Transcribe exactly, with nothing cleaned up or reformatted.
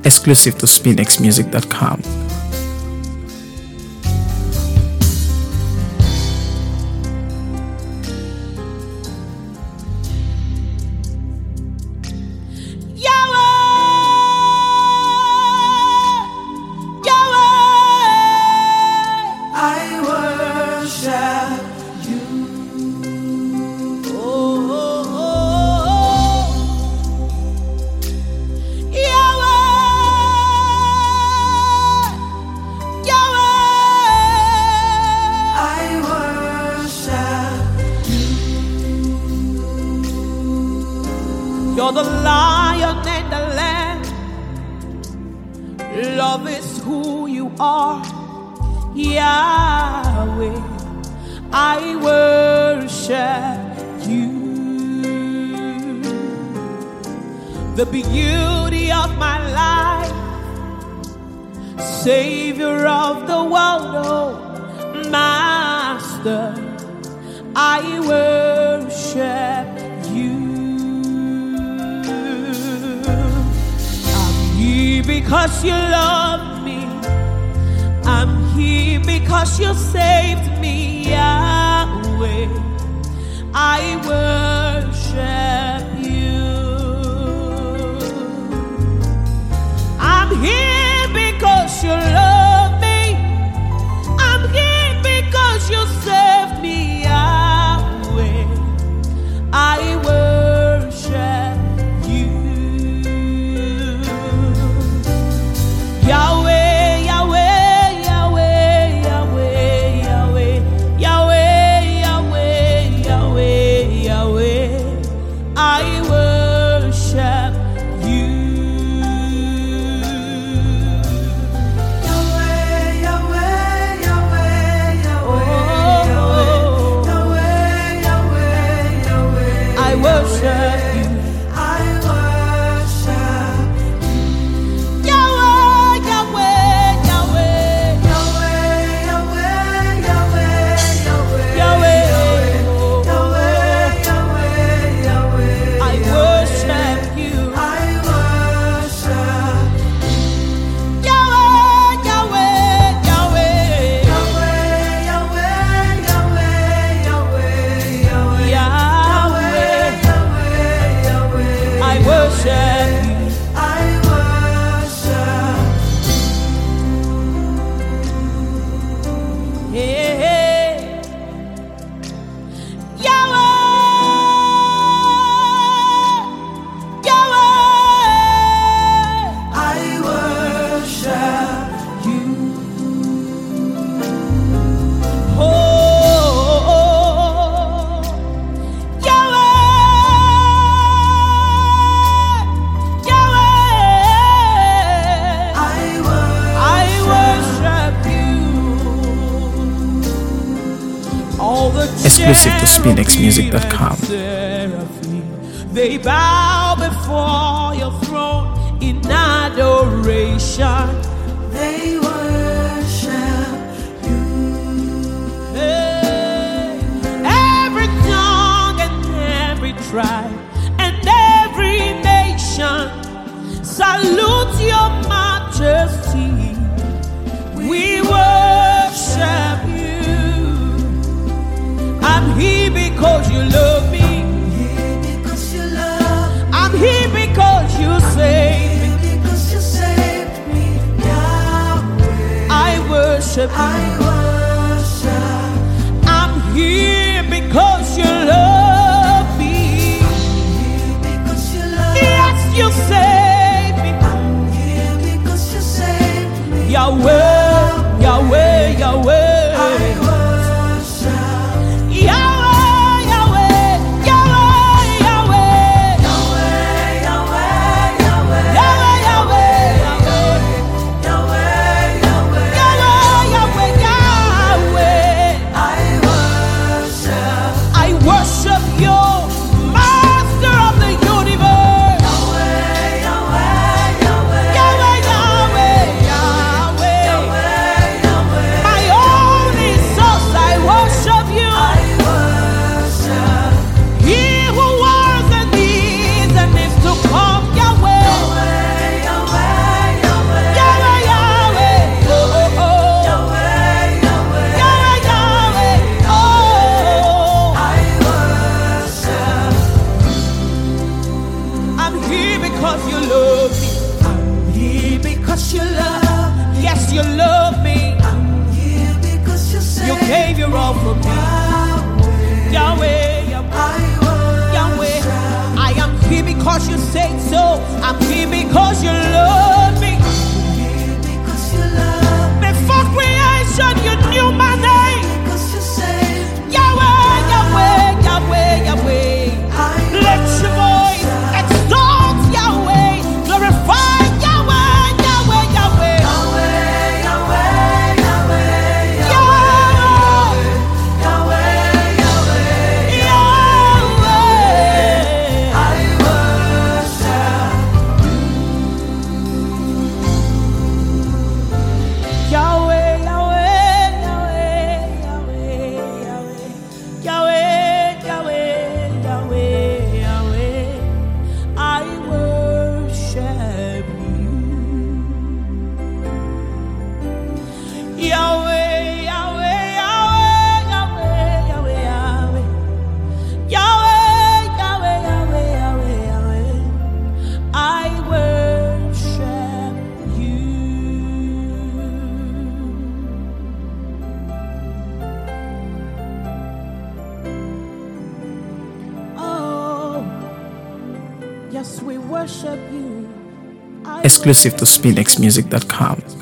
exclusive to spin x music dot com. You're the lion and the lamb. Love is who you are, Yahweh. I worship you. The beauty of my life, Savior of the world, oh Master. I worship you. Because you love me, I'm here because you saved me, Yahweh. I worship you. I'm here because you love me. I'm here because you saved me, Yahweh. I worship you. Yahweh, Yahweh, Yahweh, Yahweh, Yahweh, Yahweh, Yahweh, Yahweh, Yahweh. I worship you. Yahweh, Yahweh, Yahweh, Yahweh, Yahweh, Yahweh, Yahweh. I worship you. Exclusive to spin x music dot com. They bow before your throne in adoration. They worship you. Hey, every tongue and every tribe and every nation salute your majesty. We worship you. I'm here because you love me. I'm here because you saved me. I worship you. I'm here because you love me. Yes, you saved me. Yahweh, Yahweh, Yahweh. Yahweh, I'm here because you love me. Before creation, you knew my name. Yahweh, Yahweh, Yahweh, Yahweh. Let your voice exalt Yahweh. Glorify Yahweh, Yahweh, Yahweh. Exclusive to spin x music dot com.